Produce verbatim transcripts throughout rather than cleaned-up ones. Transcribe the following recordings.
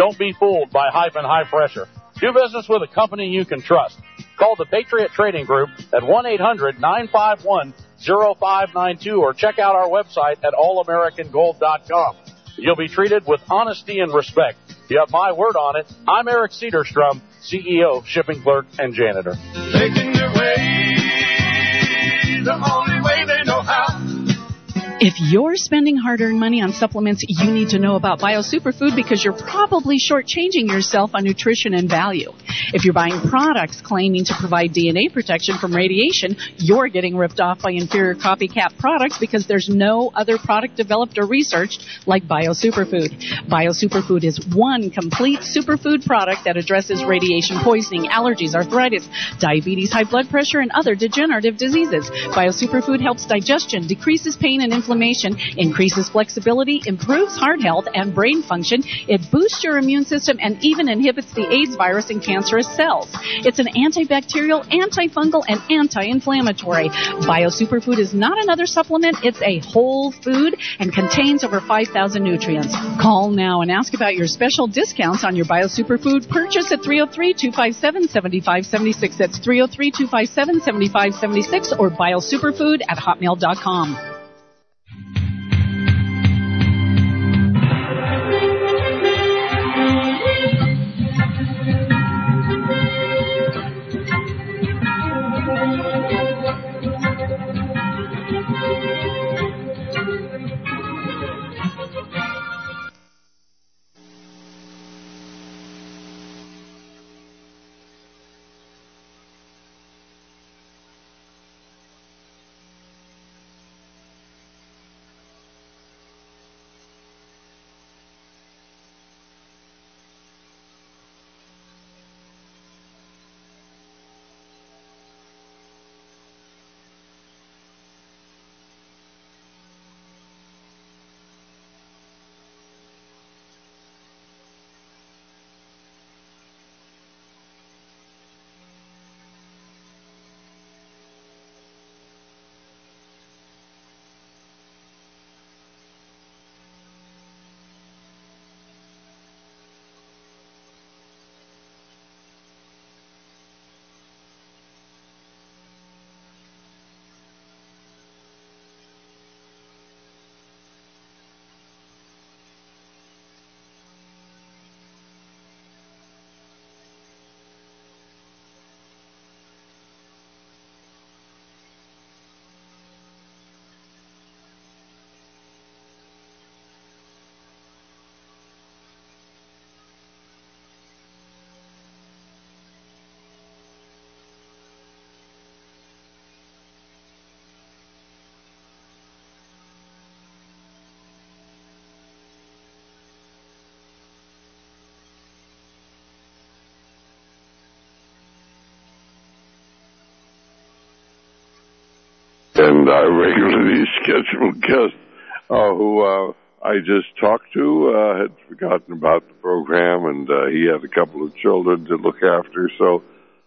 Don't be fooled by hype and high pressure. Do business with a company you can trust. Call the Patriot Trading Group at one eight hundred nine five one oh five nine two or check out our website at all american gold dot com. You'll be treated with honesty and respect. You have my word on it. I'm Eric Cedarstrom, C E O, Shipping Clerk, and Janitor. Taking their way the only way they know how. If you're spending hard-earned money on supplements, you need to know about BioSuperfood because you're probably shortchanging yourself on nutrition and value. If you're buying products claiming to provide D N A protection from radiation, you're getting ripped off by inferior copycat products because there's no other product developed or researched like BioSuperfood. BioSuperfood is one complete superfood product that addresses radiation poisoning, allergies, arthritis, diabetes, high blood pressure, and other degenerative diseases. BioSuperfood helps digestion, decreases pain and inflammation, increases flexibility, improves heart health and brain function. It boosts your immune system and even inhibits the AIDS virus in cancerous cells. It's an antibacterial, antifungal, and anti-inflammatory. BioSuperfood is not another supplement. It's a whole food and contains over five thousand nutrients. Call now and ask about your special discounts on your BioSuperfood purchase at three oh three, two five seven, seven five seven six. That's three oh three, two five seven, seven five seven six or biosuperfood at hotmail dot com. And our regularly scheduled guest, uh, who uh, I just talked to, uh, had forgotten about the program, and uh, he had a couple of children to look after. So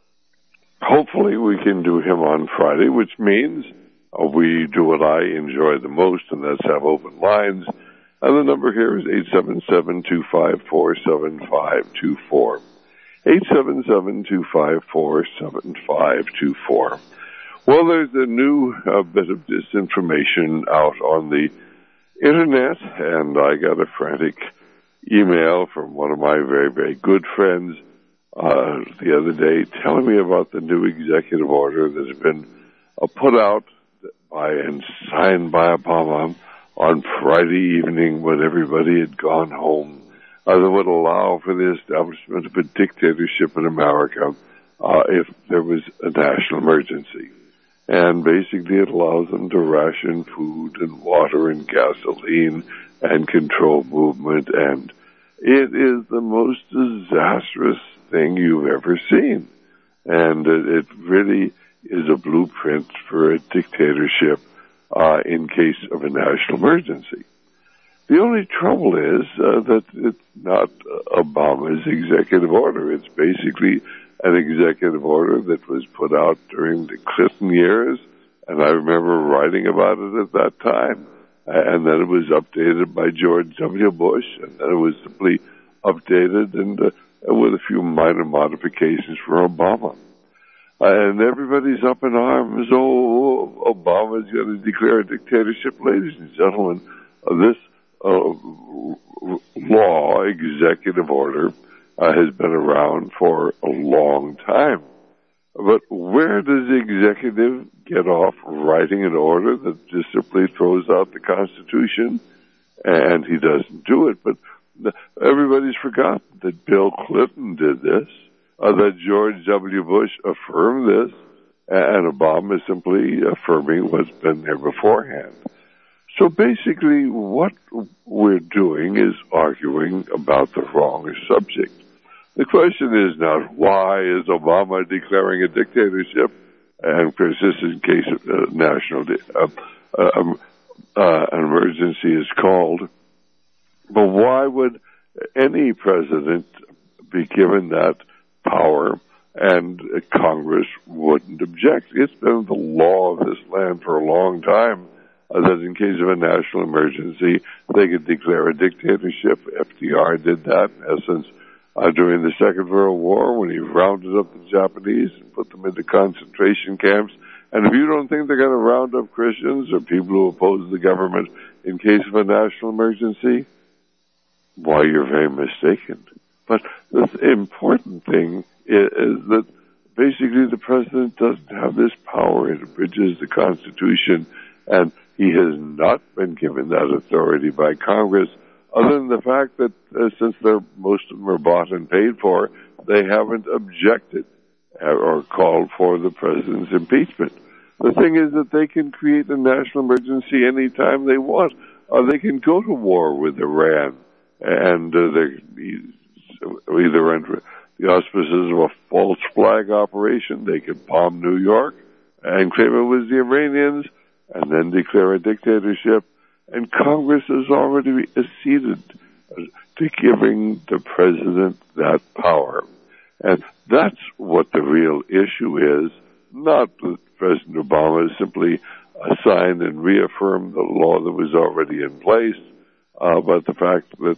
hopefully we can do him on Friday, which means uh, we do what I enjoy the most, and that's have open lines. And the number here is eight seven seven, two five four, seven five two four. eight seven seven, two five four, seven five two four. Well, there's a new uh, bit of disinformation out on the Internet, and I got a frantic email from one of my very, very good friends uh, the other day telling me about the new executive order that has been uh, put out by and signed by Obama on Friday evening when everybody had gone home, uh, that would allow for the establishment of a dictatorship in America uh, if there was a national emergency. And basically it allows them to ration food and water and gasoline and control movement. And it is the most disastrous thing you've ever seen. And it, it really is a blueprint for a dictatorship uh, in case of a national emergency. The only trouble is uh, that it's not Obama's executive order. It's basically an executive order that was put out during the Clinton years, and I remember writing about it at that time. And then it was updated by George W. Bush, and then it was simply updated and uh, with a few minor modifications for Obama. And everybody's up in arms. Oh, Obama's going to declare a dictatorship. Ladies and gentlemen, uh, this uh, law, executive order, uh, has been around for a long time. But where does the executive get off writing an order that just simply throws out the Constitution? And he doesn't do it. But everybody's forgotten that Bill Clinton did this, uh, that George W. Bush affirmed this, and Obama is simply affirming what's been there beforehand. So basically what we're doing is arguing about the wrong subject. The question is not why is Obama declaring a dictatorship, and of course this is in case of uh, national uh, uh, uh, an emergency is called, but why would any president be given that power and Congress wouldn't object? It's been the law of this land for a long time uh, that in case of a national emergency, they could declare a dictatorship. F D R did that, in essence, uh, during the Second World War when he rounded up the Japanese and put them into concentration camps. And if you don't think they're going to round up Christians or people who oppose the government in case of a national emergency, why, you're very mistaken. But the important thing is, is that basically the president doesn't have this power. It abridges the Constitution, and he has not been given that authority by Congress, other than the fact that uh, since they're, most of them are bought and paid for, they haven't objected or called for the president's impeachment. The thing is that they can create a national emergency anytime they want. Uh, they can go to war with Iran, and uh, they either under the auspices of a false flag operation, they could bomb New York and claim it was the Iranians, and then declare a dictatorship. And Congress has already acceded to giving the president that power. And that's what the real issue is, not that President Obama has simply signed and reaffirmed the law that was already in place, uh, but the fact that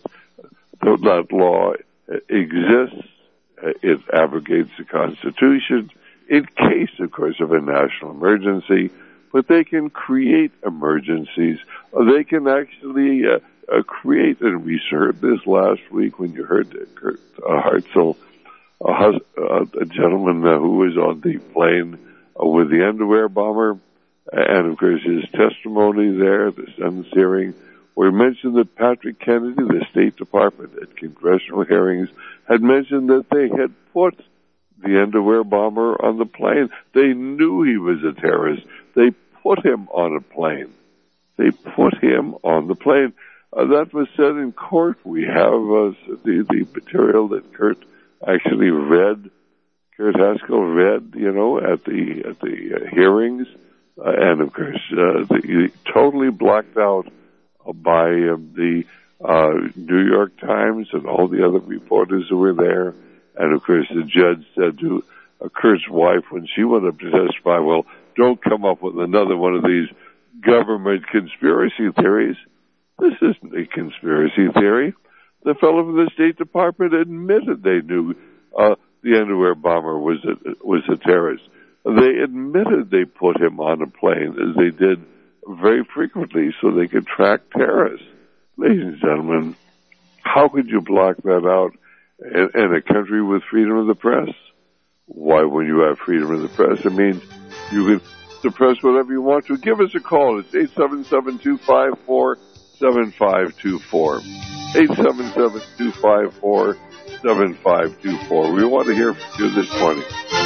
that law exists, it abrogates the Constitution in case, of course, of a national emergency, but they can create emergencies. They can actually uh, uh, create, and we heard this last week when you heard Kurt uh, Hartzell, a, hus- uh, a gentleman uh, who was on the plane uh, with the underwear bomber, and of course his testimony there, the Senate's hearing, where he mentioned that Patrick Kennedy, the State Department at congressional hearings, had mentioned that they had put the underwear bomber on the plane. They knew he was a terrorist. They put him on a plane. They put him on the plane. Uh, that was said in court. We have uh, the, the material that Kurt actually read, Kurt Haskell read, you know, at the at the uh, hearings, uh, and of course, uh, the, totally blacked out uh, by uh, the uh, New York Times and all the other reporters who were there. And of course, the judge said to uh, Kurt's wife when she went up to testify, "Well, don't come up with another one of these government conspiracy theories. This isn't a conspiracy theory." The fellow from the State Department admitted they knew uh, the underwear bomber was a, was a terrorist. They admitted they put him on a plane, as they did very frequently, so they could track terrorists. Ladies and gentlemen, how could you block that out in, in a country with freedom of the press? Why, when you have freedom of the press, it means you can suppress whatever you want to. Give us a call. It's eight seven seven, two five four, seven five two four. eight seven seven, two five four, seven five two four. We want to hear from you this morning.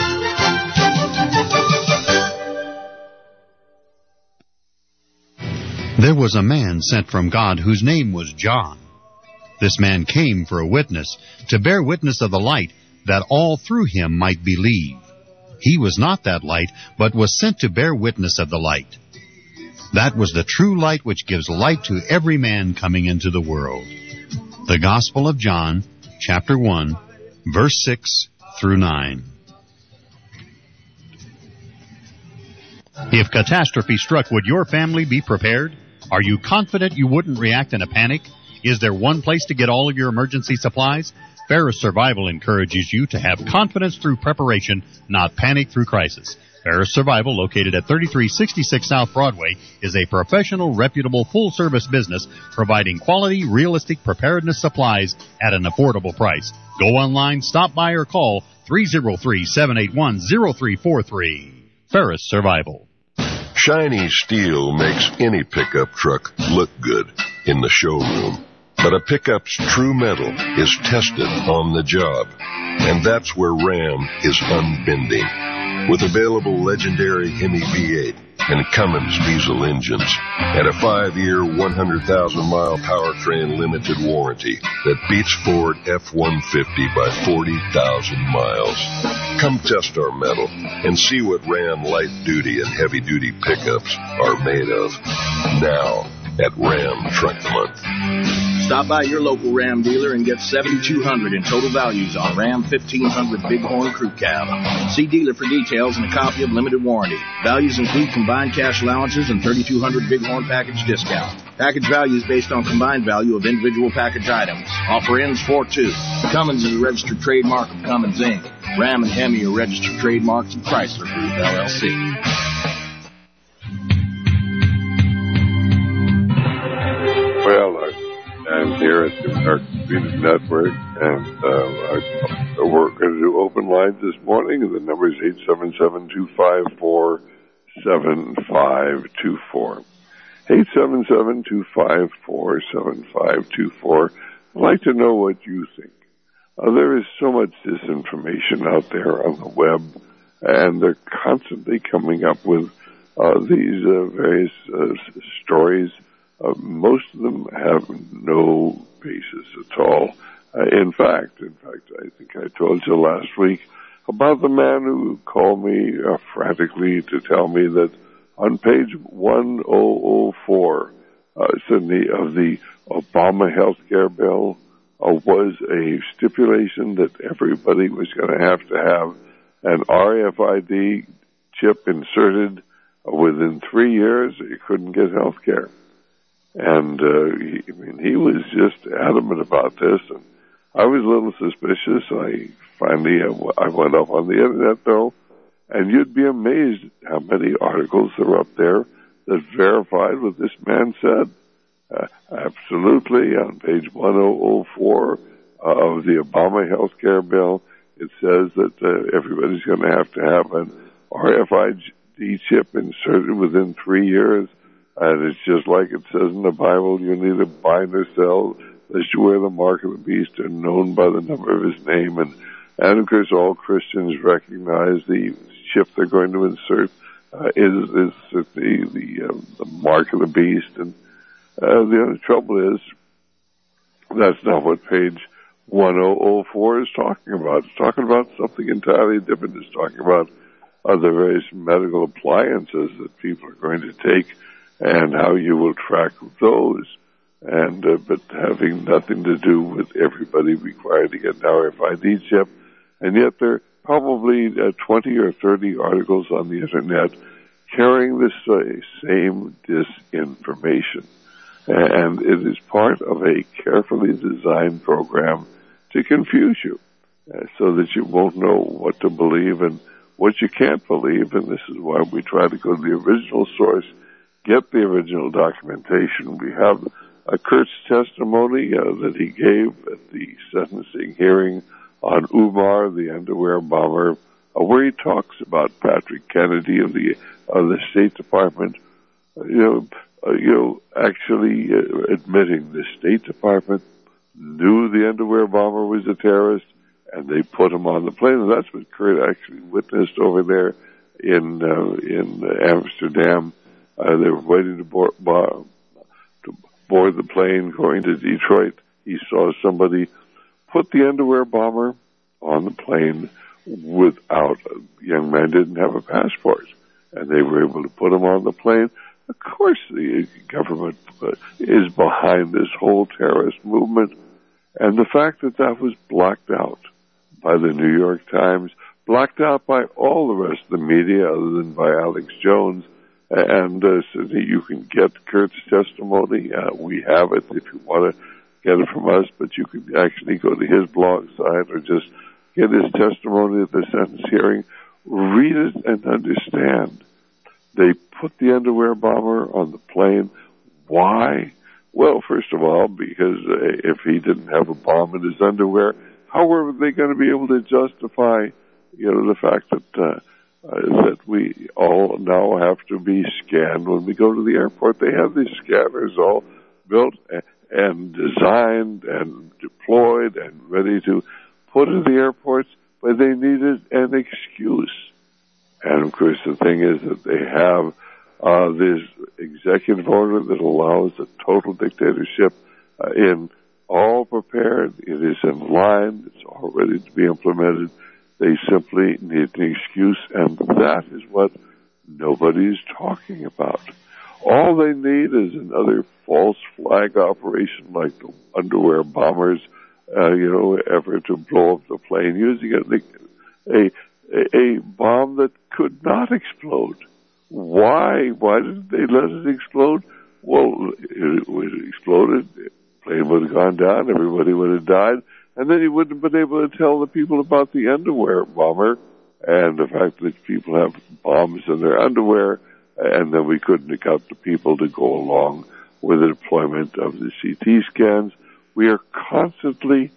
There was a man sent from God whose name was John. This man came for a witness, to bear witness of the light, that all through him might believe. He was not that light, but was sent to bear witness of the light. That was the true light which gives light to every man coming into the world. The Gospel of John, chapter one, verse six through nine. If catastrophe struck, would your family be prepared? Are you confident you wouldn't react in a panic? Is there one place to get all of your emergency supplies? Ferris Survival encourages you to have confidence through preparation, not panic through crisis. Ferris Survival, located at thirty-three sixty-six South Broadway, is a professional, reputable, full-service business providing quality, realistic preparedness supplies at an affordable price. Go online, stop by, or call three oh three, seven eight one, oh three four three. Ferris Survival. Shiny steel makes any pickup truck look good in the showroom. But a pickup's true metal is tested on the job. And that's where Ram is unbending. With available legendary Hemi V eight and Cummins diesel engines and a five-year, one hundred thousand mile powertrain limited warranty that beats Ford F one fifty by forty thousand miles. Come test our metal and see what Ram light-duty and heavy-duty pickups are made of. Now at Ram Truck Month. Stop by your local Ram dealer and get seventy-two hundred dollars in total values on Ram fifteen hundred Bighorn Crew Cab. See dealer for details and a copy of limited warranty. Values include combined cash allowances and thirty-two hundred Bighorn package discount. Package values based on combined value of individual package items. Offer ends four two. Cummins is a registered trademark of Cummins, Incorporated. Ram and Hemi are registered trademarks of Chrysler Group, L L C. Well, I'm here at the American Freedom Network, and uh, I, we're going to do open lines this morning. The number is eight seven seven, two five four, seven five two four. eight seven seven, two five four, seven five two four. I'd like to know what you think. Uh, there is so much disinformation out there on the web, and they're constantly coming up with uh, these uh, various uh, stories. Uh, most of them have no basis at all. Uh, in fact, in fact, I think I told you last week about the man who called me uh, frantically to tell me that on page one thousand four uh, Sydney, of the Obama health care bill uh, was a stipulation that everybody was going to have to have an R F I D chip inserted uh, within three years. You couldn't get health care. And, uh, he, I mean, he was just adamant about this, and I was a little suspicious. I finally, uh, I went up on the internet, though, and you'd be amazed how many articles are up there that verified what this man said. Uh, absolutely, on page one thousand four uh, of the Obama health care bill, it says that uh, everybody's going to have to have an R F I D chip inserted within three years. And it's just like it says in the Bible, you neither buy nor sell unless you wear the mark of the beast or known by the number of his name. And, and of course, all Christians recognize the chip they're going to insert uh, is, is the, the, uh, the mark of the beast. And uh, the only trouble is that's not what page one thousand four is talking about. It's talking about something entirely different. It's talking about other various medical appliances that people are going to take and how you will track those, and uh, but having nothing to do with everybody required to get an R F I D chip. And yet there are probably uh, twenty or thirty articles on the internet carrying this uh, same disinformation. And it is part of a carefully designed program to confuse you uh, so that you won't know what to believe and what you can't believe. And this is why we try to go to the original source, get the original documentation. We have a Kurt's testimony uh, that he gave at the sentencing hearing on Umar, the underwear bomber, uh, where he talks about Patrick Kennedy of the of the State Department, uh, you know, uh, you know, actually uh, admitting the State Department knew the underwear bomber was a terrorist, and they put him on the plane. And that's what Kurt actually witnessed over there in uh, in Amsterdam. Uh, they were waiting to board, uh, to board the plane going to Detroit. He saw somebody put the underwear bomber on the plane without, a young man didn't have a passport, and they were able to put him on the plane. Of course, the government is behind this whole terrorist movement, and the fact that that was blocked out by the New York Times, blocked out by all the rest of the media other than by Alex Jones. And uh, so that you can get Kurt's testimony. Uh, we have it if you want to get it from us, but you can actually go to his blog site or just get his testimony at the sentence hearing. Read it and understand. They put the underwear bomber on the plane. Why? Well, first of all, because uh, if he didn't have a bomb in his underwear, how were they going to be able to justify, you know, the fact that uh, uh, that we all now have to be scanned when we go to the airport? They have these scanners all built and designed and deployed and ready to put in the airports, but they needed an excuse. And, of course, the thing is that they have uh, this executive order that allows a total dictatorship uh, in all prepared. It is in line. It's all ready to be implemented. They simply need an excuse, and that is what nobody's talking about. All they need is another false flag operation like the underwear bombers, uh, you know, effort to blow up the plane using a, a, a bomb that could not explode. Why? Why didn't they let it explode? Well, it, it exploded, the plane would have gone down, everybody would have died, and then you wouldn't have been able to tell the people about the underwear bomber and the fact that people have bombs in their underwear, and then we couldn't have got the people to go along with the deployment of the C T scans. We are constantly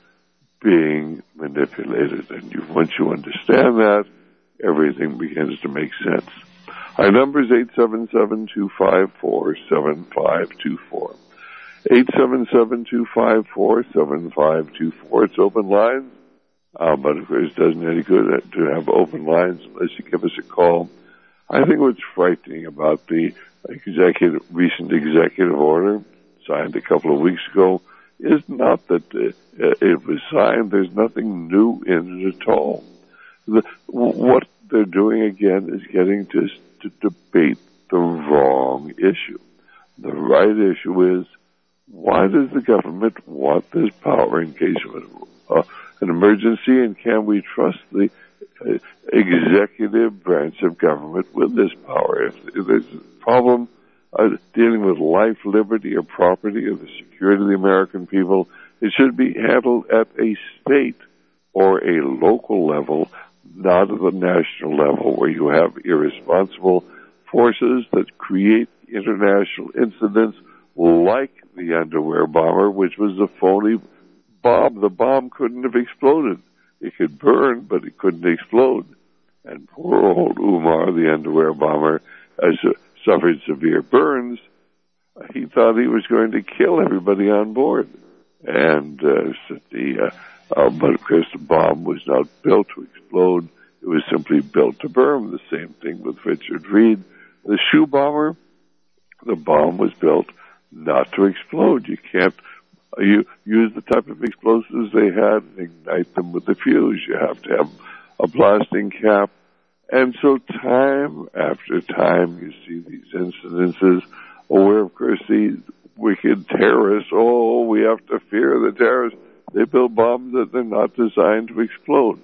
being manipulated, and you, once you understand that, everything begins to make sense. Our number is eight seven seven, two five four, seven five two four. eight seven seven, two five four, seven five two four. It's open lines, uh, but of course it doesn't any good to have open lines unless you give us a call. I think what's frightening about the executive, recent executive order signed a couple of weeks ago is not that uh, it was signed. There's nothing new in it at all. The, what they're doing again is getting to, to debate the wrong issue. The right issue is, why does the government want this power in case of an, uh, an emergency, and can we trust the uh, executive branch of government with this power? If, if there's a problem uh, dealing with life, liberty, or property, or the security of the American people, it should be handled at a state or a local level, not at the national level, where you have irresponsible forces that create international incidents like the underwear bomber, which was a phony bomb. The bomb couldn't have exploded. It could burn, but it couldn't explode. And poor old Umar, the underwear bomber, has uh, suffered severe burns. He thought he was going to kill everybody on board. And uh, the, uh, uh, but of course the bomb was not built to explode. It was simply built to burn. The same thing with Richard Reed. The shoe bomber, the bomb was built not to explode. You can't uh, you use the type of explosives they had and ignite them with the fuse. You have to have a blasting cap. And so time after time you see these incidences where, of course, these wicked terrorists, oh, we have to fear the terrorists. They build bombs that they're not designed to explode.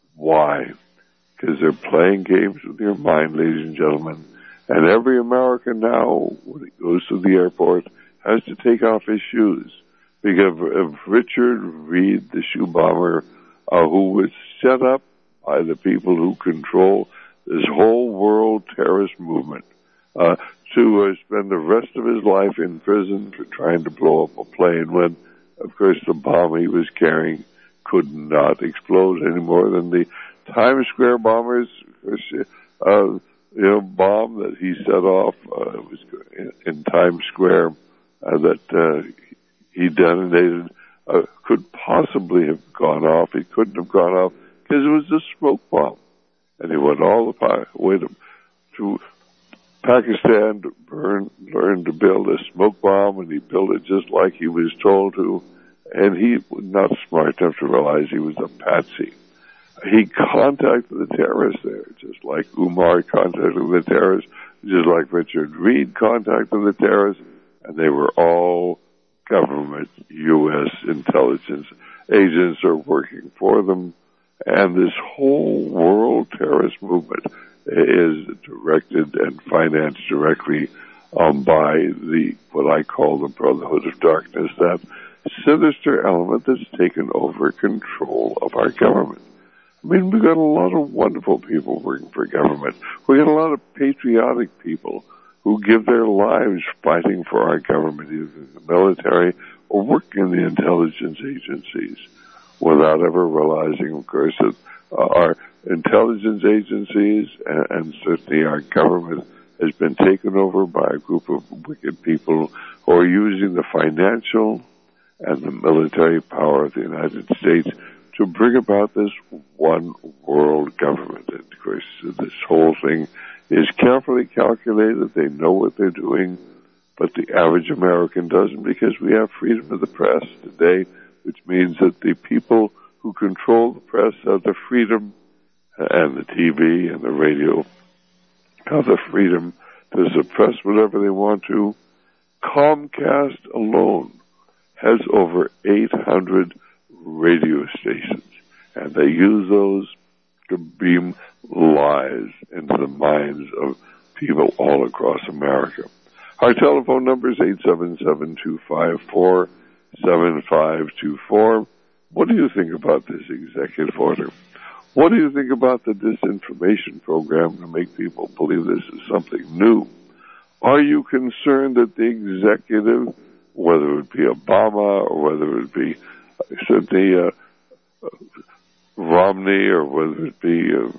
Why? Because they're playing games with your mind, ladies and gentlemen. And every American now, when he goes to the airport, has to take off his shoes. Because of Richard Reed, the shoe bomber, uh, who was set up by the people who control this whole world terrorist movement, uh, to uh, spend the rest of his life in prison for trying to blow up a plane when, of course, the bomb he was carrying could not explode any more than the Times Square bombers, of course, uh, you know, bomb that he set off uh, was in, in Times Square uh, that uh, he detonated uh, could possibly have gone off. It couldn't have gone off because it was a smoke bomb. And he went all the way to, to Pakistan to burn, learn to build a smoke bomb, and he built it just like he was told to. And he was not smart enough to realize he was a patsy. He contacted the terrorists there, just like Umar contacted the terrorists, just like Richard Reed contacted the terrorists, and they were all government U S intelligence agents are working for them. And this whole world terrorist movement is directed and financed directly um, by the what I call the Brotherhood of Darkness, that sinister element that's taken over control of our government. I mean, we've got a lot of wonderful people working for government. We've got a lot of patriotic people who give their lives fighting for our government, either in the military or working in the intelligence agencies, without ever realizing, of course, that uh, our intelligence agencies and, and certainly our government has been taken over by a group of wicked people who are using the financial and the military power of the United States to bring about this one world government. And of course, this whole thing is carefully calculated. They know what they're doing, but the average American doesn't, because we have freedom of the press today, which means that the people who control the press have the freedom, and the T V and the radio have the freedom to suppress whatever they want to. Comcast alone has over eight hundred radio stations, and they use those to beam lies into the minds of people all across America. Our telephone number is eight seven seven, two five four, seven five two four. What do you think about this executive order? What do you think about the disinformation program to make people believe this is something new? Are you concerned that the executive, whether it be Obama or whether it be certainly uh, uh, Romney or whether it be uh,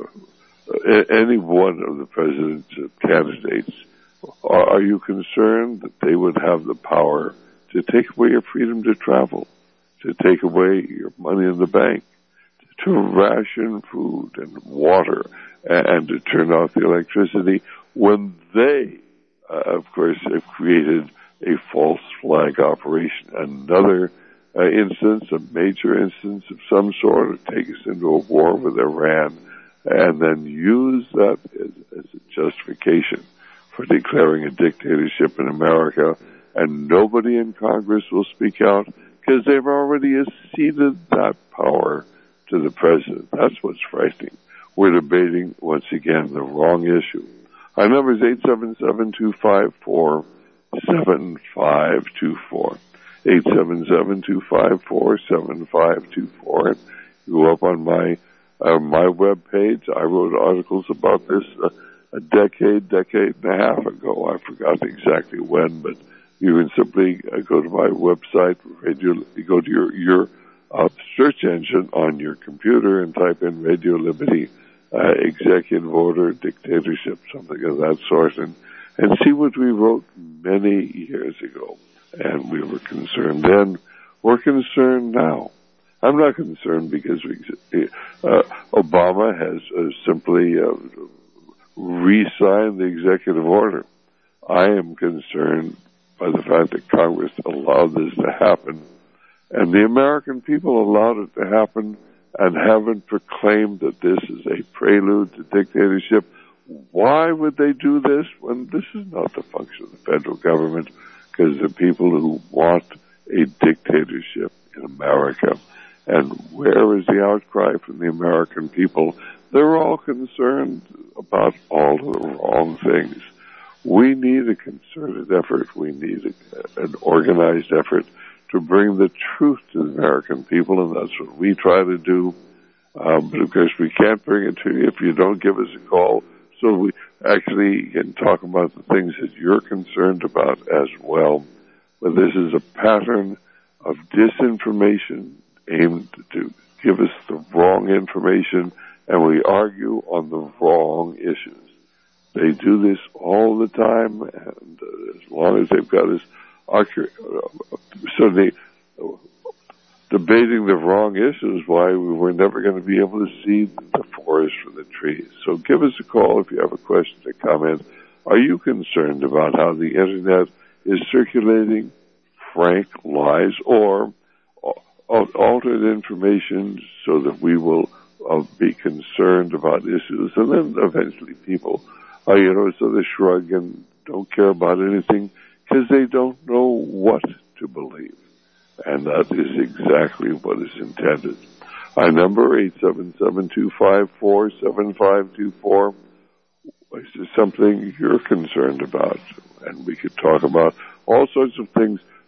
uh, any one of the president's candidates, are, are you concerned that they would have the power to take away your freedom to travel, to take away your money in the bank, to ration food and water, and to turn off the electricity when they, uh, of course, have created a false flag operation? Another uh, instance, a major instance of some sort, to take us into a war with Iran, and then use that as, as a justification for declaring a dictatorship in America, and nobody in Congress will speak out because they've already ceded that power to the president. That's what's frightening. We're debating, once again, the wrong issue. Our number is eight seven seven, two five four, seven five two four. eight seven seven, two five four, seven five two four. You go up on my uh, my web page. I wrote articles about this uh, a decade, decade and a half ago. I forgot exactly when, but you can simply uh, go to my website, radio, you go to your, your uh, search engine on your computer and type in Radio Liberty, uh, executive order, dictatorship, something of that sort, and, and see what we wrote many years ago. And we were concerned then. We're concerned now. I'm not concerned because we, uh, Obama has uh, simply uh, re-signed the executive order. I am concerned by the fact that Congress allowed this to happen, and the American people allowed it to happen and haven't proclaimed that this is a prelude to dictatorship. Why would they do this when this is not the function of the federal government? Because the people who want a dictatorship in America. And where is the outcry from the American people? They're all concerned about all of the wrong things. We need a concerted effort. We need a, an organized effort to bring the truth to the American people, and that's what we try to do. Um, but of course, we can't bring it to you if you don't give us a call. So we actually can talk about the things that you're concerned about as well. But this is a pattern of disinformation aimed to give us the wrong information, and we argue on the wrong issues. They do this all the time, and uh, as long as they've got us so they debating the wrong issues, why we were never going to be able to see the forest from the trees. So give us a call if you have a question or comment. Are you concerned about how the Internet is circulating frank lies or altered information so that we will uh, be concerned about issues, and then eventually people Uh, you know, so they shrug and don't care about anything because they don't know what to believe. And that is exactly what is intended. Our number, eight seven seven, two five four, seven five two four. Is there something you're concerned about? And we could talk about all sorts of things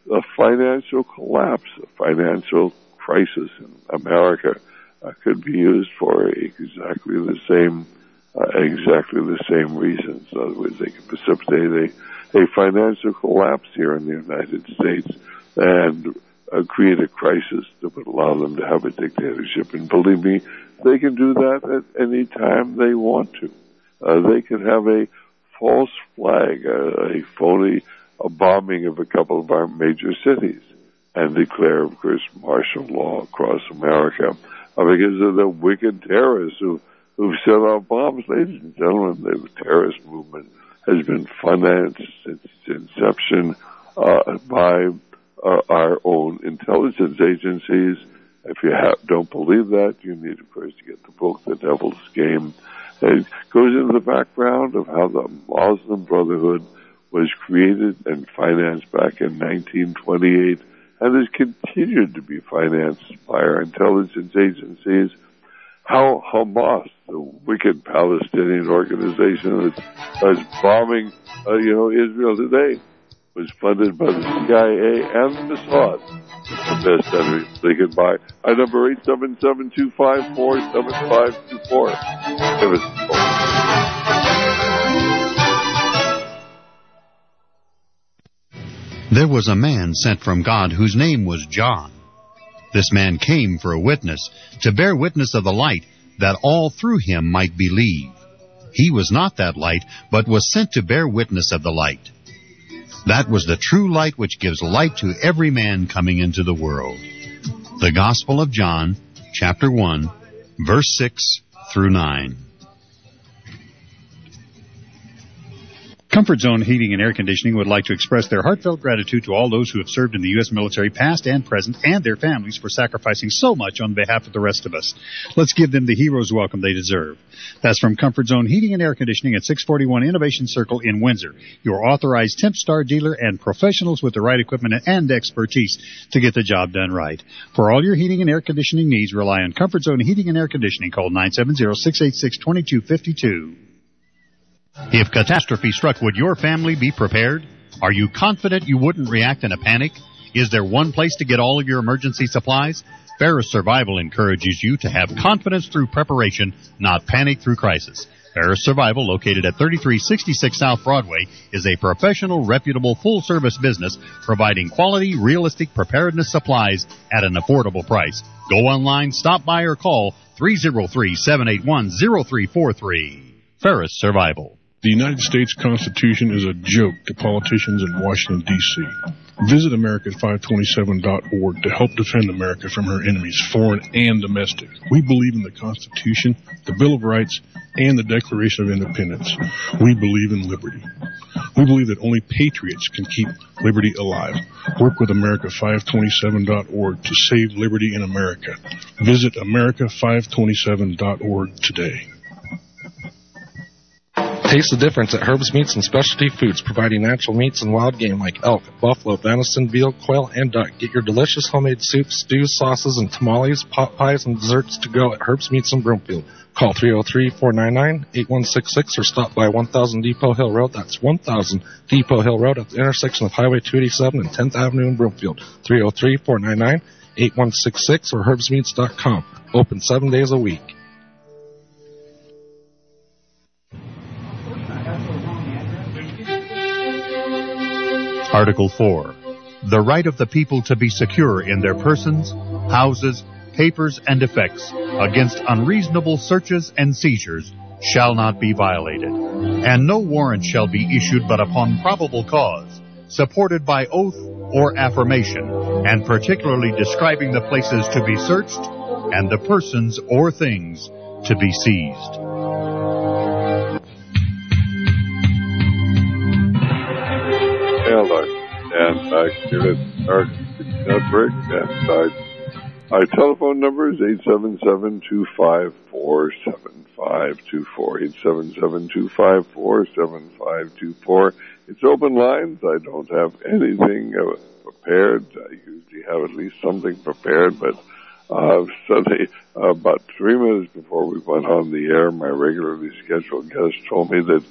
the financial collapse, the financial crisis in America uh, could be used for exactly the same, uh, exactly the same reasons. In other words, they could precipitate a, a financial collapse here in the United States and uh, create a crisis that would allow them to have a dictatorship. And believe me, they can do that at any time they want to. Uh, they could have a false flag, a, a phony a bombing of a couple of our major cities, and declare, of course, martial law across America uh, because of the wicked terrorists who, who've set off bombs. Ladies and gentlemen, the terrorist movement has been financed since its inception uh, by uh, our own intelligence agencies. If you have, don't believe that, you need, of course, to get the book, The Devil's Game. It goes into the background of how the Muslim Brotherhood was created and financed back in nineteen twenty-eight and has continued to be financed by our intelligence agencies. How Hamas, the wicked Palestinian organization that's bombing, uh, you know, Israel today, was funded by the C I A and the Mossad. The best enemies they could buy. Our number eight seven seven, two five four, seven five two four. Give us a call. There was a man sent from God whose name was John. This man came for a witness, to bear witness of the light, that all through him might believe. He was not that light, but was sent to bear witness of the light. That was the true light which gives light to every man coming into the world. The Gospel of John, chapter one, verse six through nine. Comfort Zone Heating and Air Conditioning would like to express their heartfelt gratitude to all those who have served in the U S military, past and present, and their families for sacrificing so much on behalf of the rest of us. Let's give them the hero's welcome they deserve. That's from Comfort Zone Heating and Air Conditioning at six forty-one Innovation Circle in Windsor, your authorized Temp Star dealer and professionals with the right equipment and expertise to get the job done right. For all your heating and air conditioning needs, rely on Comfort Zone Heating and Air Conditioning. Call nine seven zero, six eight six, two two five two. If catastrophe struck, would your family be prepared? Are you confident you wouldn't react in a panic? Is there one place to get all of your emergency supplies? Ferris Survival encourages you to have confidence through preparation, not panic through crisis. Ferris Survival, located at thirty-three sixty-six South Broadway, is a professional, reputable, full-service business providing quality, realistic preparedness supplies at an affordable price. Go online, stop by, or call three oh three, seven eight one, oh three four three. Ferris Survival. The United States Constitution is a joke to politicians in Washington, D C Visit America five twenty-seven dot org to help defend America from her enemies, foreign and domestic. We believe in the Constitution, the Bill of Rights, and the Declaration of Independence. We believe in liberty. We believe that only patriots can keep liberty alive. Work with America five twenty-seven dot org to save liberty in America. Visit America five twenty-seven dot org today. Taste the difference at Herb's Meats and Specialty Foods, providing natural meats and wild game like elk, buffalo, venison, veal, quail, and duck. Get your delicious homemade soups, stews, sauces, and tamales, pot pies, and desserts to go at Herb's Meats in Broomfield. Call three oh three, four nine nine, eight one six six or stop by one thousand Depot Hill Road. That's one thousand Depot Hill Road at the intersection of Highway two eighty-seven and tenth Avenue in Broomfield. three oh three, four nine nine, eight one six six or herbs meats dot com. Open seven days a week. Article four. The right of the people to be secure in their persons, houses, papers, and effects against unreasonable searches and seizures shall not be violated, and no warrant shall be issued but upon probable cause, supported by oath or affirmation, and particularly describing the places to be searched and the persons or things to be seized. Hello, and back here at our network, and I, our telephone number is eight seven seven, two five four, seven five two four, eight seven seven, two five four, seven five two four. It's open lines. I don't have anything uh, prepared. I usually have at least something prepared, but uh, suddenly, uh, about three minutes before we went on the air, my regularly scheduled guest told me that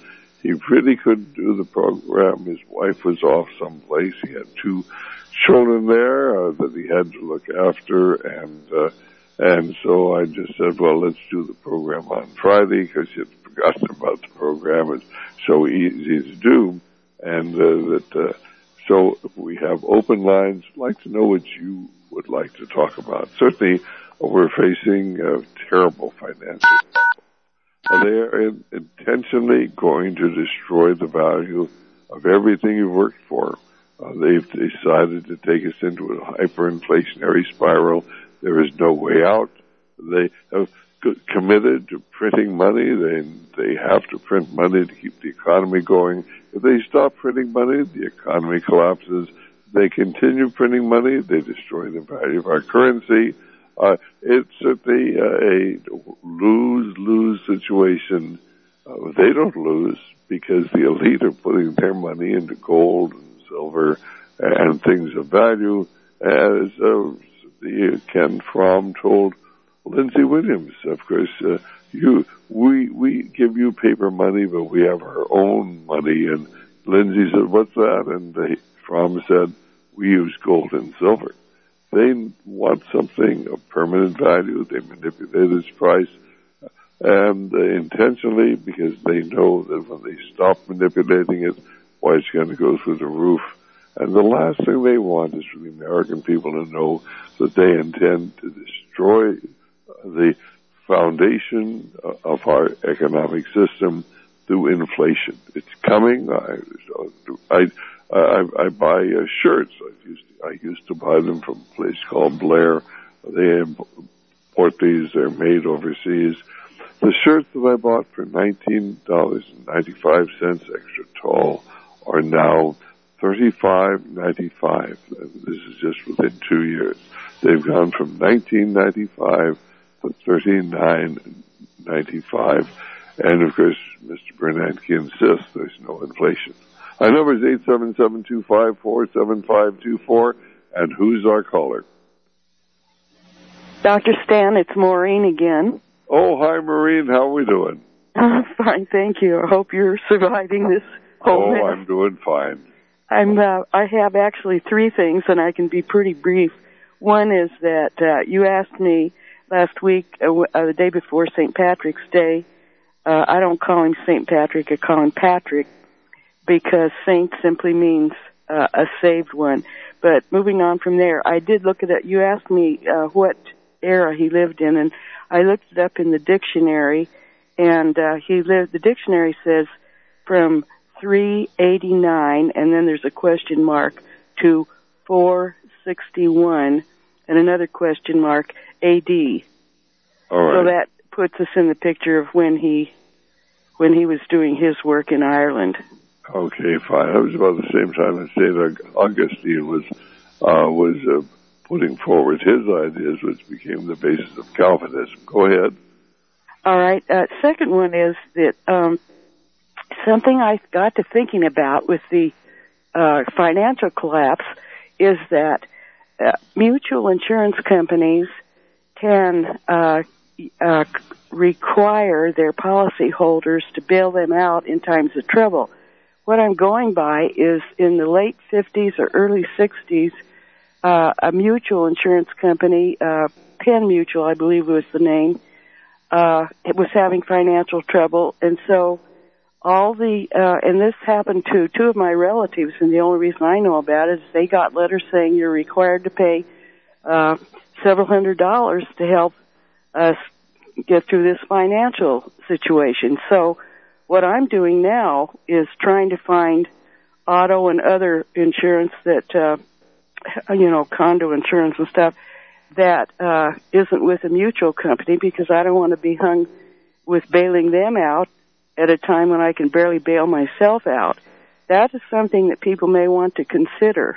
he really couldn't do the program. His wife was off someplace. He had two children there uh, that he had to look after, and uh, and so I just said, well, let's do the program on Friday, because he had forgotten about the program. It's so easy to do, and uh, that uh, so we have open lines. I'd like to know what you would like to talk about. Certainly, we're facing a terrible financial problem. They are intentionally going to destroy the value of everything you've worked for. Uh, they've decided to take us into a hyperinflationary spiral. There is no way out. They have c- committed to printing money. They they have to print money to keep the economy going. If they stop printing money, the economy collapses. They continue printing money. They destroy the value of our currency. Uh, it's certainly uh, a lose-lose situation. Uh, they don't lose because the elite are putting their money into gold and silver and things of value. As uh, the Ken Fromm told Lindsey Williams, of course, uh, you we we give you paper money, but we have our own money. And Lindsey said, "What's that?" And uh, Fromm said, "We use gold and silver." They want something of permanent value. They manipulate its price, and uh, intentionally, because they know that when they stop manipulating it, why it's going to go through the roof. And the last thing they want is for the American people to know that they intend to destroy the foundation of our economic system through inflation. It's coming. I I I, I buy uh, shirts. I used to, I used to buy them from a place called Blair. They import these. They're made overseas. The shirts that I bought for nineteen dollars and ninety-five cents extra tall are now thirty-five ninety-five. This is just within two years. They've gone from nineteen ninety-five to thirty-nine ninety-five. And of course, Mister Bernanke insists there's no inflation. Our number is eight seven seven, two five four, seven five two four. And who's our caller? Doctor Stan, it's Maureen again. Oh, hi, Maureen. How are we doing? I'm fine, thank you. I hope you're surviving this whole Oh, mess. I'm doing fine. I'm, uh, I have actually three things, and I can be pretty brief. One is that uh, you asked me last week, uh, uh, the day before Saint Patrick's Day. Uh, I don't call him Saint Patrick. I call him Patrick because saint simply means uh, a saved one. But moving on from there, I did look at it. You asked me uh, what era he lived in, and I looked it up in the dictionary, and uh, he lived. The dictionary says from three eighty-nine, and then there's a question mark, to four sixty-one, and another question mark, A D. All right. So that puts us in the picture of when he when he was doing his work in Ireland. Okay, fine. That was about the same time that Saint Augustine was uh, was uh, putting forward his ideas, which became the basis of Calvinism. Go ahead. All right. Uh, second one is that um, something I got to thinking about with the uh, financial collapse is that uh, mutual insurance companies can uh, uh, require their policyholders to bail them out in times of trouble. What I'm going by is in the late fifties or early sixties, uh, a mutual insurance company, uh, Penn Mutual, I believe was the name, uh, it was having financial trouble. And so all the, uh, and this happened to two of my relatives, and the only reason I know about it is they got letters saying you're required to pay, uh, several hundred dollars to help us get through this financial situation. So what I'm doing now is trying to find auto and other insurance that, uh, you know, condo insurance and stuff that uh, isn't with a mutual company, because I don't want to be hung with bailing them out at a time when I can barely bail myself out. That is something that people may want to consider.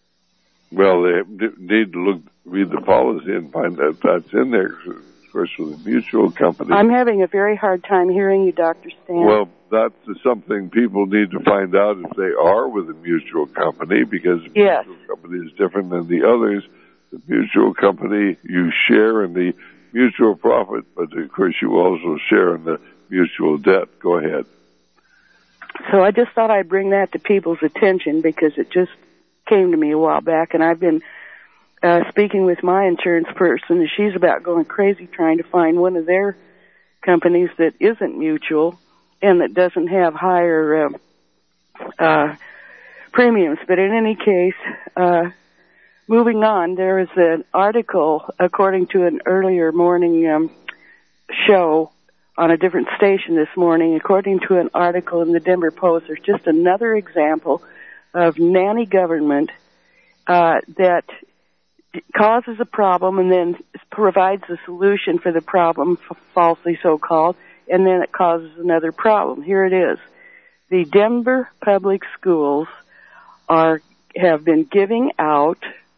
Well, they need to look, read the policy and find that that's in there. Of course, with a mutual company. I'm having a very hard time hearing you, Doctor Stan. Well, that's something people need to find out if they are with a mutual company, because the yes. mutual company is different than the others. The mutual company, you share in the mutual profit, but of course you also share in the mutual debt. Go ahead. so I just thought I'd bring that to people's attention because it just came to me a while back, and I've been uh, speaking with my insurance person, and she's about going crazy trying to find one of their companies that isn't mutual and that doesn't have higher uh, uh, premiums. But in any case, uh, moving on, there is an article, according to an earlier morning um, show on a different station this morning, according to an article in the Denver Post, there's just another example of nanny government uh, that causes a problem and then provides a solution for the problem, f- falsely so-called, and then it causes another problem. Here it is. The Denver Public Schools are have been giving out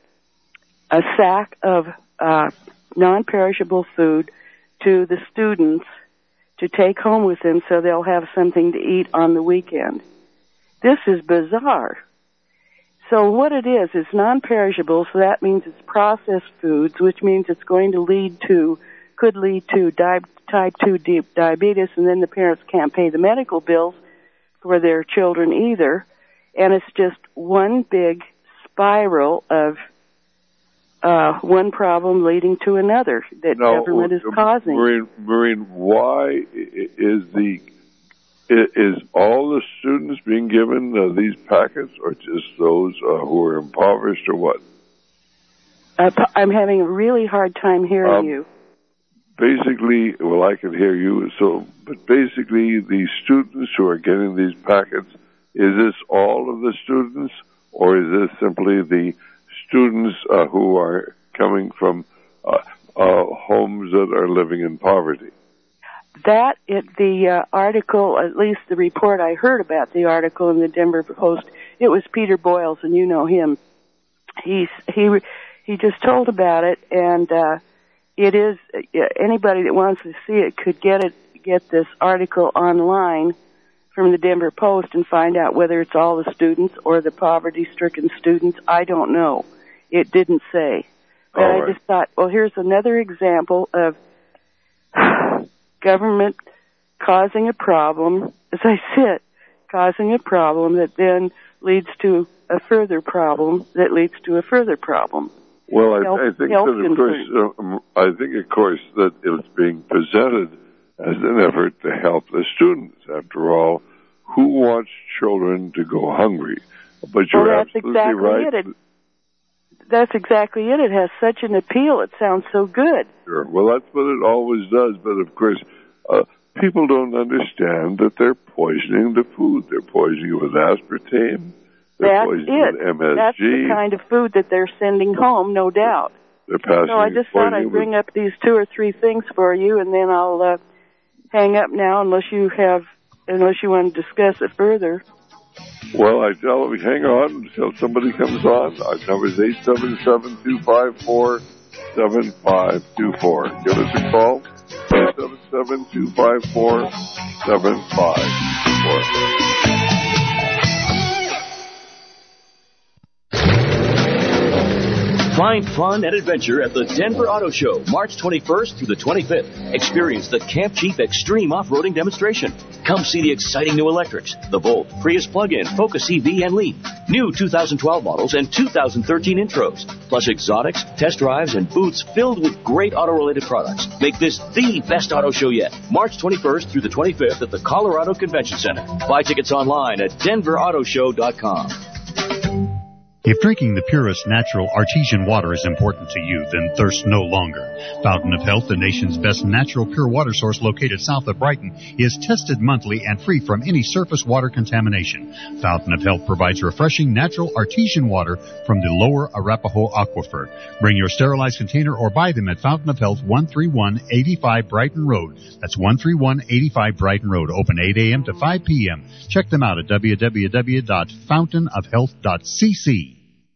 a sack of uh, non-perishable food to the students to take home with them so they'll have something to eat on the weekend. This is bizarre. So what it is, is non-perishable, so that means it's processed foods, which means it's going to lead to, could lead to di- type two diabetes, and then the parents can't pay the medical bills for their children either. And it's just one big spiral of uh, one problem leading to another that now, government is uh, causing. Maureen, Maureen, why is the is all the students being given uh, these packets, or just those uh, who are impoverished, or what? Uh, I'm having a really hard time hearing um, you. Basically, well, I can hear you. So, but basically, the students who are getting these packets, is this all of the students, or is this simply the students uh, who are coming from uh, uh, homes that are living in poverty? That, it, the uh, article, at least the report I heard about the article in the Denver Post, it was Peter Boyles, and you know him. He's, he he just told about it, and uh, it is, anybody that wants to see it could get it, get this article online from the Denver Post and find out whether it's all the students or the poverty-stricken students. I don't know. It didn't say. But all I right. just thought, well, here's another example of government causing a problem, as I said, causing a problem that then leads to a further problem that leads to a further problem. Well, I, Health- I think health that, of course, concern. uh, I think, of course, that it's being presented as an effort to help the students. After all, who wants children to go hungry? But you're well, that's absolutely exactly right. it. it. That's exactly it. It has such an appeal. It sounds so good. Sure. Well, that's what it always does. But of course, uh, people don't understand that they're poisoning the food. They're poisoning it with aspartame. They're That's poisoning it. with M S G. That's the kind of food that they're sending home, no doubt. They're passing. So I just thought poisoning I'd bring with, up these two or three things for you, and then I'll uh, hang up now unless you have, unless you want to discuss it further. Well, I tell them, hang on until somebody comes on. Our number is eight seven seven, two five four, seven five two four. Give us a call, eight seven seven, two five four, seven five two four. Find fun and adventure at the Denver Auto Show, March twenty-first through the twenty-fifth. Experience the Camp Jeep Extreme Off-Roading Demonstration. Come see the exciting new electrics, the Volt, Prius Plug-in, Focus E V, and Leap. New two thousand twelve models and two thousand thirteen intros. Plus exotics, test drives, and booths filled with great auto-related products. Make this the best auto show yet. March twenty-first through the twenty-fifth at the Colorado Convention Center. Buy tickets online at denver auto show dot com. If drinking the purest natural artesian water is important to you, then thirst no longer. Fountain of Health, the nation's best natural pure water source located south of Brighton, is tested monthly and free from any surface water contamination. Fountain of Health provides refreshing natural artesian water from the lower Arapahoe Aquifer. Bring your sterilized container or buy them at Fountain of Health, one three one, eighty-five Brighton Road. That's one three one, eighty-five Brighton Road. Open eight a.m. to five p.m. Check them out at w w w dot fountain of health dot c c.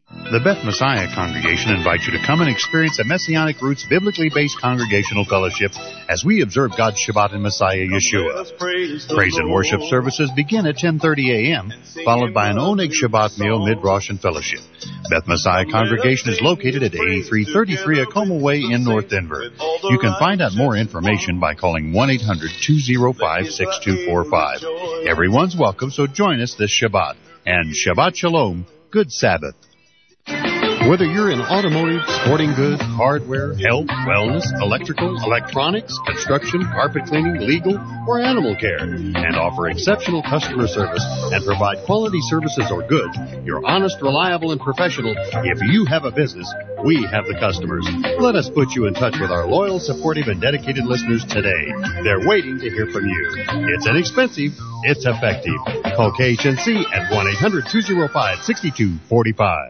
The Beth Messiah Congregation invites you to come and experience a Messianic Roots biblically based congregational fellowship as we observe God's Shabbat in Messiah Yeshua. Praise and worship services begin at ten thirty a.m., followed by an Oneg Shabbat meal, mid-Rosh, and fellowship. Beth Messiah Congregation is located at eighty-three thirty-three Acoma Way in North Denver. You can find out more information by calling one eight hundred two oh five six two four five. Everyone's welcome, so join us this Shabbat. And Shabbat Shalom, good Sabbath. Whether you're in automotive, sporting goods, hardware, health, wellness, electrical, electronics, construction, carpet cleaning, legal, or animal care, and offer exceptional customer service and provide quality services or goods, you're honest, reliable, and professional. If you have a business, we have the customers. Let us put you in touch with our loyal, supportive, and dedicated listeners today. They're waiting to hear from you. It's inexpensive. It's effective. Call K H N C at one eight hundred two oh five six two four five.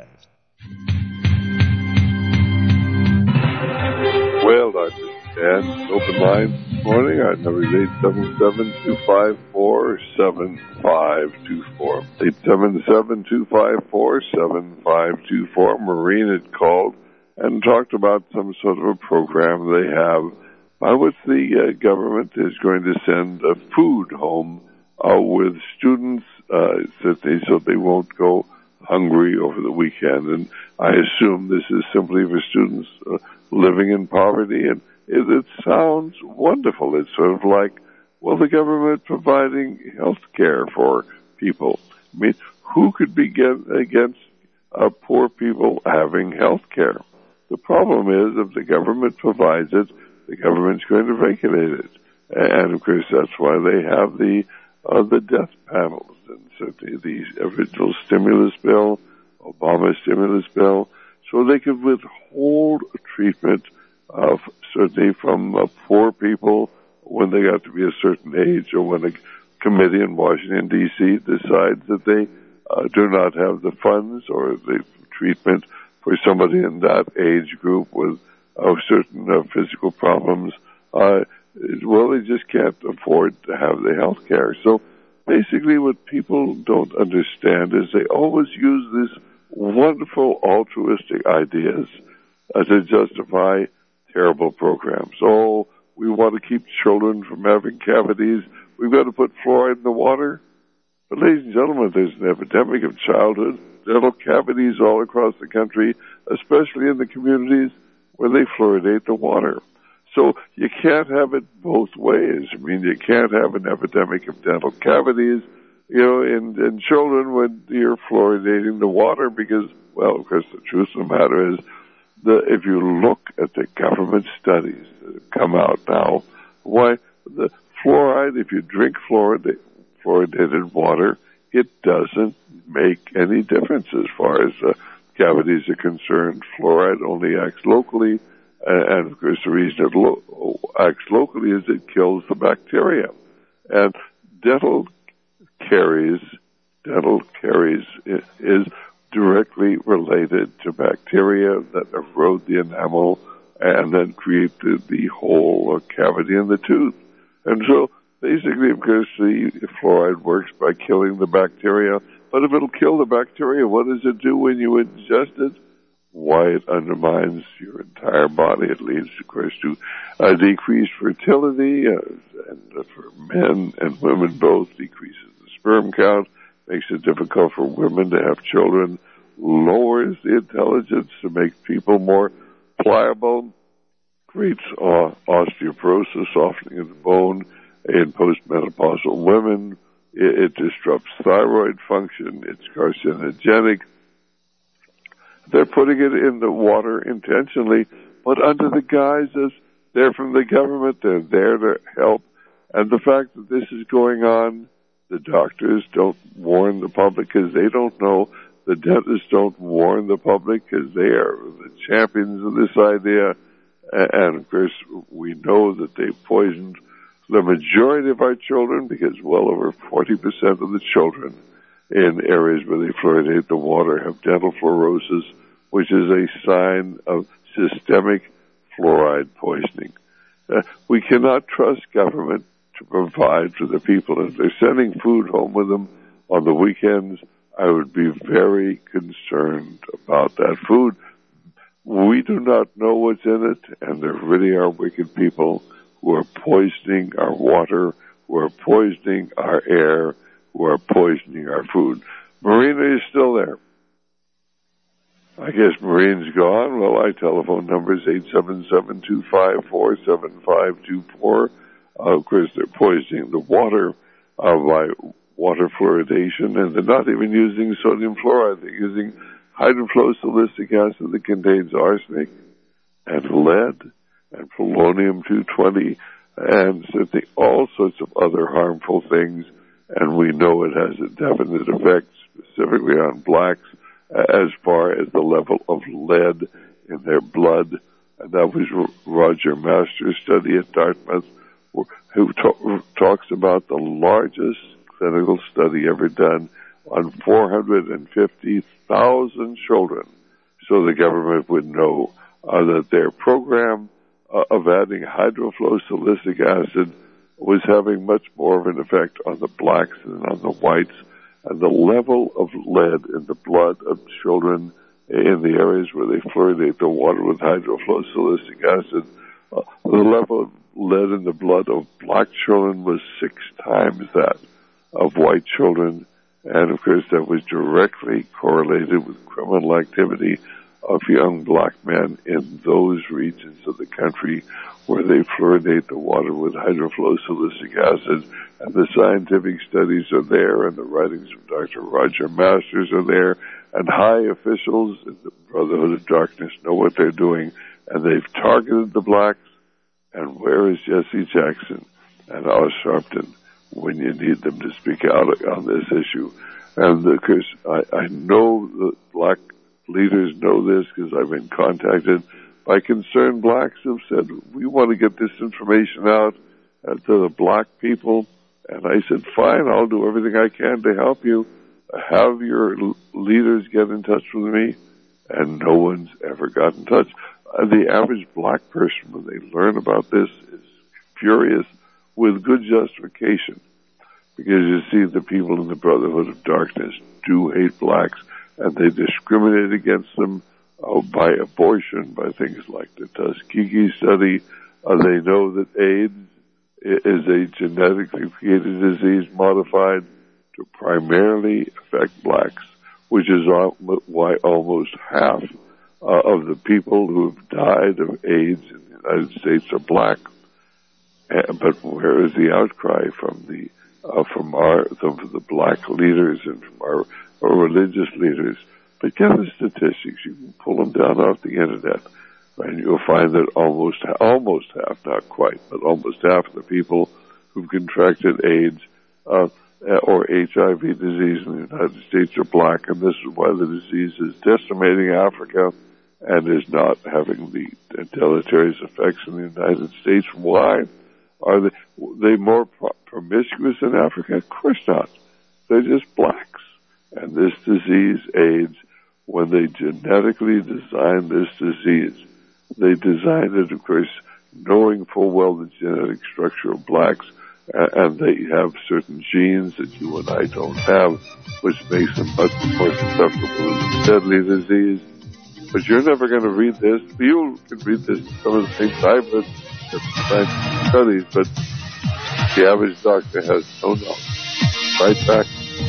Well, Doctor Dan, open line this morning. Our number is eight seven seven, two five four, seven five two four. eight seven seven, two five four, seven five two four. Maureen had called and talked about some sort of a program they have by which the uh, government is going to send uh, food home uh, with students uh, so, they, so they won't go hungry over the weekend. And I assume this is simply for students uh, living in poverty, and it, it sounds wonderful. It's sort of like, well, the government providing health care for people. I mean, who could be get, against uh, poor people having health care? The problem is, if the government provides it, the government's going to regulate it. And, of course, that's why they have the uh, the death panels. And certainly the original stimulus bill, Obama stimulus bill, so they could withhold treatment of certainly from uh, poor people when they got to be a certain age, or when a committee in Washington, D C decides that they uh, do not have the funds or the treatment for somebody in that age group with uh, certain uh, physical problems. Uh, well, they just can't afford to have the health care. So basically what people don't understand is they always use this wonderful altruistic ideas uh, to justify terrible programs. Oh, we want to keep children from having cavities. We've got to put fluoride in the water. But ladies and gentlemen, there's an epidemic of childhood dental cavities all across the country, especially in the communities where they fluoridate the water. So you can't have it both ways. I mean, you can't have an epidemic of dental cavities, you know, in, in children when you're fluoridating the water, because, well, of course, the truth of the matter is that if you look at the government studies that have come out now, why the fluoride, if you drink fluoride, fluoridated water, it doesn't make any difference as far as uh, cavities are concerned. Fluoride only acts locally, and, of course, the reason it lo- acts locally is it kills the bacteria. And dental caries, dental caries is directly related to bacteria that erode the enamel and then create the, the hole or cavity in the tooth. And so, basically, of course, the fluoride works by killing the bacteria. But if it'll kill the bacteria, what does it do when you ingest it? Why, it undermines your entire body. It leads, of course, to uh, decreased fertility, uh, and uh, for men and women both, decreases the sperm count, makes it difficult for women to have children, lowers the intelligence to make people more pliable, creates uh, osteoporosis, softening of the bone in postmenopausal women. It, it disrupts thyroid function. It's carcinogenic. They're putting it in the water intentionally, but under the guise of they're from the government, they're there to help. And the fact that this is going on, the doctors don't warn the public because they don't know. The dentists don't warn the public because they are the champions of this idea. And, of course, we know that they poisoned the majority of our children, because well over forty percent of the children in areas where they fluoridate the water have dental fluorosis, which is a sign of systemic fluoride poisoning. Uh, we cannot trust government to provide for the people. If they're sending food home with them on the weekends, I would be very concerned about that food. We do not know what's in it, and there really are wicked people who are poisoning our water, who are poisoning our air, who are poisoning our food. Marina is still there. I guess Marine's gone. Well, my telephone number is eight seven seven, two five four, seven five two four. Uh, of course, they're poisoning the water uh, by water fluoridation, and they're not even using sodium fluoride. They're using hydrofluosilicic acid that contains arsenic and lead and polonium two twenty and certainly all sorts of other harmful things. And we know it has a definite effect specifically on blacks as far as the level of lead in their blood. And that was Roger Master's study at Dartmouth, who to- talks about the largest clinical study ever done on four hundred fifty thousand children, so the government would know uh, that their program uh, of adding hydrofluosilicic acid was having much more of an effect on the blacks than on the whites. And the level of lead in the blood of children in the areas where they fluoridate the water with hydrofluosilicic acid, uh, the level of lead in the blood of black children was six times that of white children. And, of course, that was directly correlated with criminal activity of young black men in those regions of the country where they fluoridate the water with hydrofluosilicic acid. And the scientific studies are there, and the writings of Doctor Roger Masters are there, and high officials in the Brotherhood of Darkness know what they're doing, and they've targeted the blacks. And where is Jesse Jackson and Al Sharpton when you need them to speak out on this issue? And of course, I, I know the black leaders know this because I've been contacted by concerned blacks who've said, we want to get this information out uh, to the black people. And I said, fine, I'll do everything I can to help you. Have your l- leaders get in touch with me. And no one's ever got in touch. Uh, the average black person, when they learn about this, is furious with good justification. Because you see, the people in the Brotherhood of Darkness do hate blacks, and they discriminate against them uh, by abortion, by things like the Tuskegee study. Uh, they know that AIDS is a genetically created disease modified to primarily affect blacks, which is why almost half uh, of the people who have died of AIDS in the United States are black. Uh, but where is the outcry from the uh, from our from the black leaders and from our, our religious leaders? But get the statistics. You can pull them down off the internet, and you'll find that almost almost half, not quite, but almost half of the people who've contracted AIDS uh, or H I V disease in the United States are black, and this is why the disease is decimating Africa and is not having the deleterious effects in the United States. Why? Are they, they more pro- promiscuous in Africa? Of course not. They're just blacks. And this disease, AIDS, when they genetically designed this disease, they designed it, of course, knowing full well the genetic structure of blacks, uh, and they have certain genes that you and I don't have, which makes them much more susceptible to deadly disease. But you're never going to read this. You can read this some of the things I've read in scientific studies, but the average doctor has no knowledge. Right back.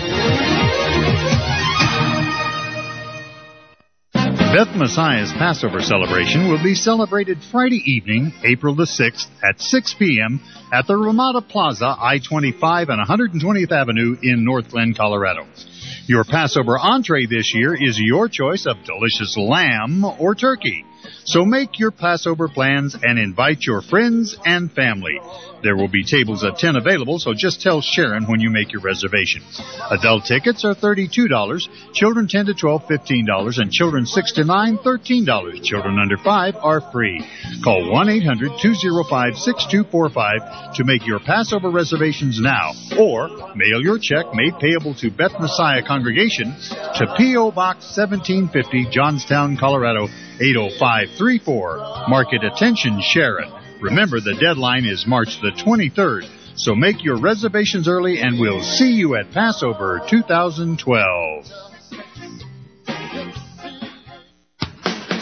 Beth Messiah's Passover celebration will be celebrated Friday evening, April the sixth at six p.m. at the Ramada Plaza, I twenty-five and one hundred twentieth Avenue in North Glen, Colorado. Your Passover entree this year is your choice of delicious lamb or turkey. So make your Passover plans and invite your friends and family. There will be tables of ten available, so just tell Sharon when you make your reservation. Adult tickets are thirty-two dollars, children ten to twelve, fifteen dollars, and children six to nine, thirteen dollars. Children under five are free. Call one eight hundred, two oh five, six two four five to make your Passover reservations now, or mail your check made payable to Beth Messiah Congregation to P O. Box seventeen fifty, Johnstown, Colorado, eight oh five three four. Market attention, Sharon. Remember, the deadline is March the twenty-third, so make your reservations early and we'll see you at Passover two thousand twelve.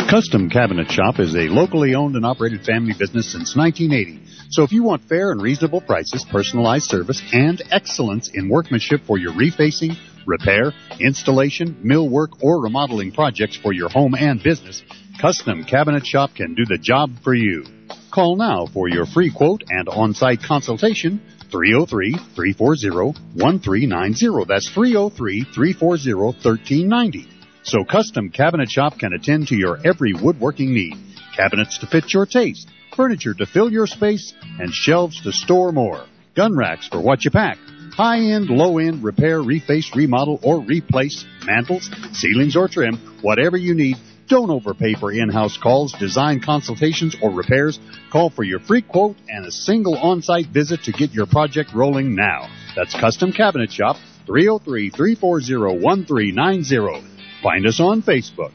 Custom Cabinet Shop is a locally owned and operated family business since nineteen eighty. So if you want fair and reasonable prices, personalized service, and excellence in workmanship for your refacing, repair, installation, millwork, or remodeling projects for your home and business, Custom Cabinet Shop can do the job for you. Call now for your free quote and on-site consultation, three oh three, three four zero, one three nine zero. That's three oh three, three four zero, one three nine zero. So Custom Cabinet Shop can attend to your every woodworking need. Cabinets to fit your taste, furniture to fill your space, and shelves to store more. Gun racks for what you pack. High-end, low-end, repair, reface, remodel, or replace, mantles, ceilings, or trim, whatever you need. Don't overpay for in-house calls, design consultations, or repairs. Call for your free quote and a single on-site visit to get your project rolling now. That's Custom Cabinet Shop, three oh three, three four zero, one three nine zero. Find us on Facebook.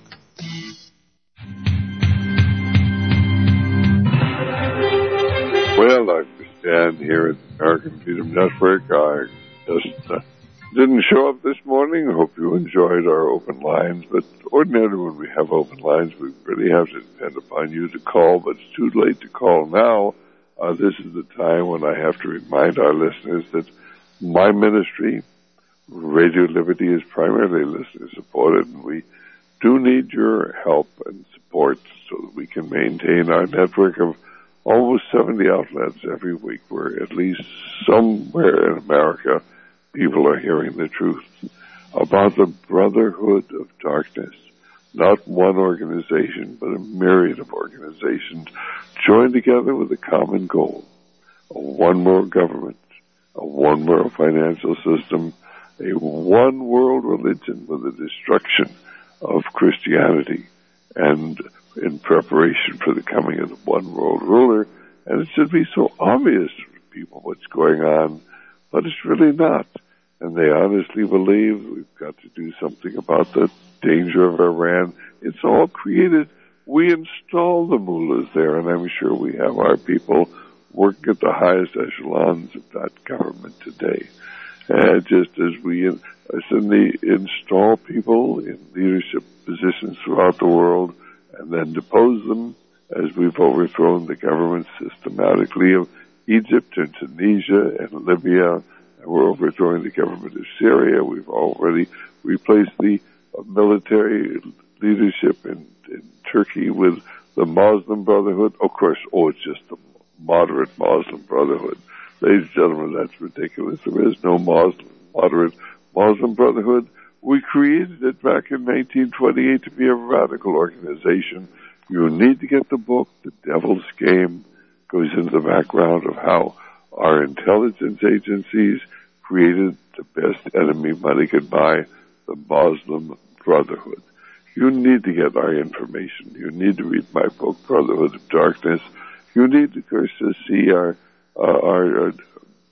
Well, I stand here at the American Freedom Network. I just uh, didn't show up this morning. I hope you enjoyed our open lines. But ordinarily when we have open lines, we really have to depend upon you to call. But it's too late to call now. Uh, this is the time when I have to remind our listeners that my ministry, Radio Liberty, is primarily listener-supported, and we do need your help and support so that we can maintain our network of almost seventy outlets every week where at least somewhere in America people are hearing the truth about the brotherhood of darkness. Not one organization, but a myriad of organizations joined together with a common goal, a one world government, a one world financial system, a one world religion with the destruction of Christianity and in preparation for the coming of the one world ruler. And it should be so obvious to people what's going on, but it's really not. And they honestly believe we've got to do something about the danger of Iran. It's all created. We install the mullahs there, and I'm sure we have our people working at the highest echelons of that government today. Uh, just as we uh, suddenly install people in leadership positions throughout the world and then depose them, as we've overthrown the governments systematically of Egypt and Tunisia and Libya, and we're overthrowing the government of Syria. We've already replaced the uh, military leadership in, in Turkey with the Muslim Brotherhood. Of course, oh, it's just the moderate Muslim Brotherhood. Ladies and gentlemen, that's ridiculous. There is no Muslim, moderate Muslim Brotherhood. We created it back in nineteen twenty-eight to be a radical organization. You need to get the book, The Devil's Game. Goes into the background of how our intelligence agencies created the best enemy money could buy, the Muslim Brotherhood. You need to get our information. You need to read my book, Brotherhood of Darkness. You need, of course, to see our uh, our uh,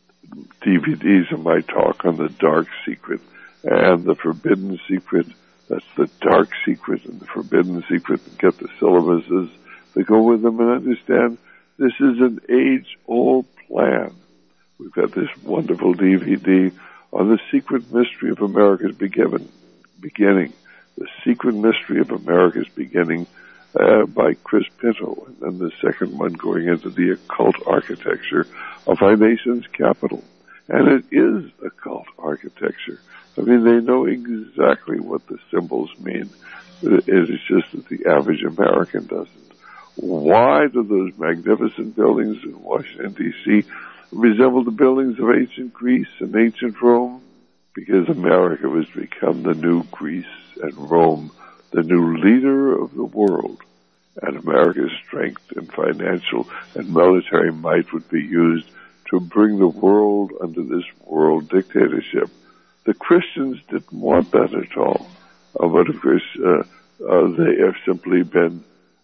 D V Ds of my talk on the Dark Secret and the Forbidden Secret. That's the Dark Secret and the Forbidden Secret. And get the syllabuses that go with them and understand this is an age-old plan. We've got this wonderful D V D on the secret mystery of America's beginning. Beginning, the secret mystery of America's beginning. Uh, by Chris Pinto, and then the second one going into the occult architecture of our nation's capital. And it is occult architecture. I mean, they know exactly what the symbols mean. It is just that the average American doesn't. Why do those magnificent buildings in Washington, D C resemble the buildings of ancient Greece and ancient Rome? Because America has become the new Greece and Rome, the new leader of the world, and America's strength and financial and military might would be used to bring the world under this world dictatorship. The Christians didn't want that at all, uh, but of course uh, uh, they have simply been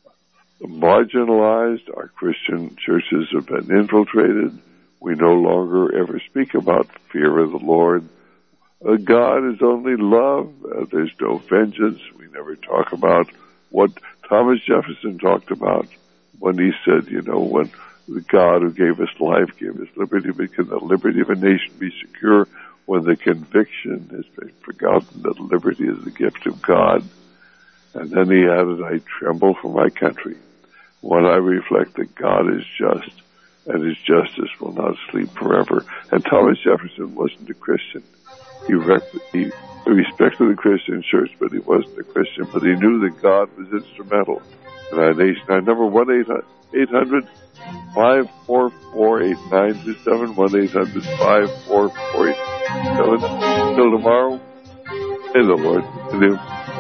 marginalized. Our Christian churches have been infiltrated. We no longer ever speak about fear of the Lord. Uh, God is only love. Uh, there's no vengeance. We never talk about what Thomas Jefferson talked about when he said, you know, when the God who gave us life gave us liberty, but can the liberty of a nation be secure when the conviction has been forgotten that liberty is the gift of God? And then he added, I tremble for my country. When I reflect that God is just, and his justice will not sleep forever. And Thomas Jefferson wasn't a Christian. He, rec- he respected the Christian church, but he wasn't a Christian. But he knew that God was instrumental in our nation. Our number one eight hundred five four four eight nine two seven, one eight hundred five four four eight nine two seven. Till tomorrow, may the Lord with you.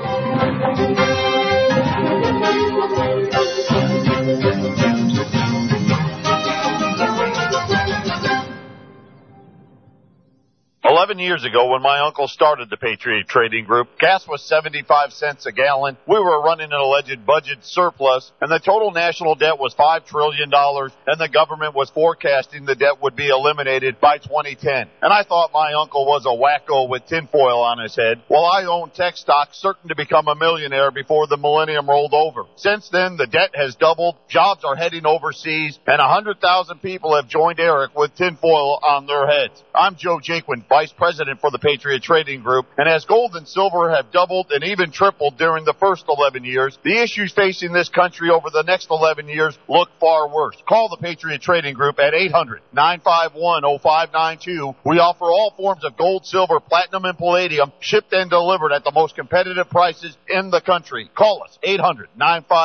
Eleven years ago, when my uncle started the Patriot Trading Group, gas was seventy-five cents a gallon. We were running an alleged budget surplus, and the total national debt was five trillion dollars, and the government was forecasting the debt would be eliminated by twenty ten. And I thought my uncle was a wacko with tinfoil on his head, while I owned tech stocks certain to become a millionaire before the millennium rolled over. Since then, the debt has doubled, jobs are heading overseas, and one hundred thousand people have joined Eric with tinfoil on their heads. I'm Joe Jaquin, Vice President for the Patriot Trading Group, and as gold and silver have doubled and even tripled during the first eleven years, the issues facing this country over the next eleven years look far worse. Call the Patriot Trading Group at eight hundred nine five one oh five nine two. We offer all forms of gold, silver, platinum, and palladium shipped and delivered at the most competitive prices in the country. Call us, eight hundred nine five one